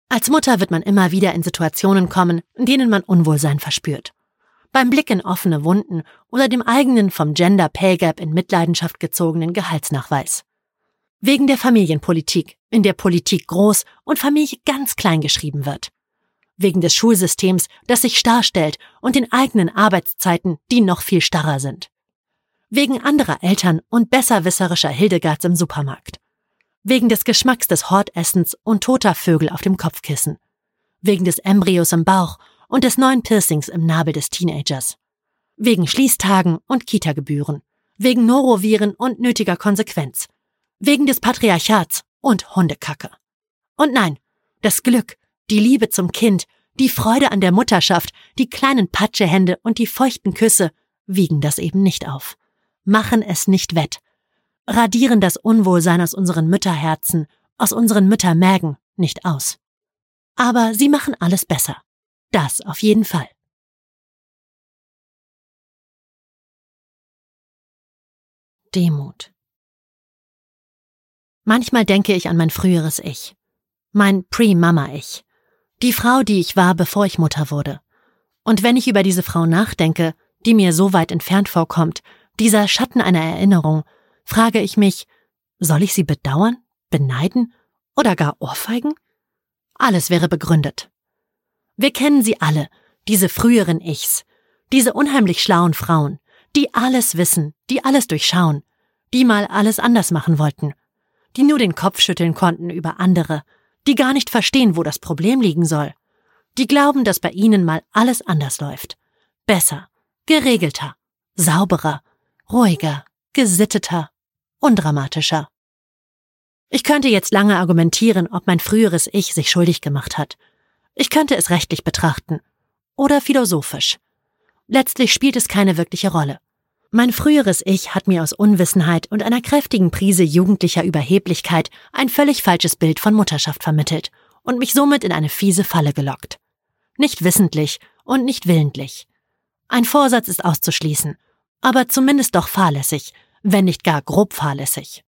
Als Mutter wird man immer wieder in Situationen kommen, in denen man Unwohlsein verspürt. Beim Blick in offene Wunden oder dem eigenen vom Gender Pay Gap in Mitleidenschaft gezogenen Gehaltsnachweis. Wegen der Familienpolitik, in der Politik groß und Familie ganz klein geschrieben wird. Wegen des Schulsystems, das sich starr stellt und den eigenen Arbeitszeiten, die noch viel starrer sind. Wegen anderer Eltern und besserwisserischer Hildegards im Supermarkt. Wegen des Geschmacks des Hortessens und toter Vögel auf dem Kopfkissen. Wegen des Embryos im Bauch und des neuen Piercings im Nabel des Teenagers. Wegen Schließtagen und Kita-Gebühren. Wegen Noroviren und nötiger Konsequenz. Wegen des Patriarchats und Hundekacke. Und nein, das Glück, die Liebe zum Kind, die Freude an der Mutterschaft, die kleinen Patschehände und die feuchten Küsse wiegen das eben nicht auf. Machen es nicht wett. Radieren das Unwohlsein aus unseren Mütterherzen, aus unseren Müttermägen nicht aus. Aber sie machen alles besser. Das auf jeden Fall. Demut. Manchmal denke ich an mein früheres Ich. Mein Pre-Mama-Ich. Die Frau, die ich war, bevor ich Mutter wurde. Und wenn ich über diese Frau nachdenke, die mir so weit entfernt vorkommt, dieser Schatten einer Erinnerung, frage ich mich, soll ich sie bedauern, beneiden oder gar ohrfeigen? Alles wäre begründet. Wir kennen sie alle, diese früheren Ichs, diese unheimlich schlauen Frauen, die alles wissen, die alles durchschauen, die mal alles anders machen wollten, die nur den Kopf schütteln konnten über andere, die gar nicht verstehen, wo das Problem liegen soll, die glauben, dass bei ihnen mal alles anders läuft, besser, geregelter, sauberer, ruhiger, gesitteter, undramatischer. Ich könnte jetzt lange argumentieren, ob mein früheres Ich sich schuldig gemacht hat. Ich könnte es rechtlich betrachten. Oder philosophisch. Letztlich spielt es keine wirkliche Rolle. Mein früheres Ich hat mir aus Unwissenheit und einer kräftigen Prise jugendlicher Überheblichkeit ein völlig falsches Bild von Mutterschaft vermittelt und mich somit in eine fiese Falle gelockt. Nicht wissentlich und nicht willentlich. Ein Vorsatz ist auszuschließen, aber zumindest doch fahrlässig, wenn nicht gar grob fahrlässig.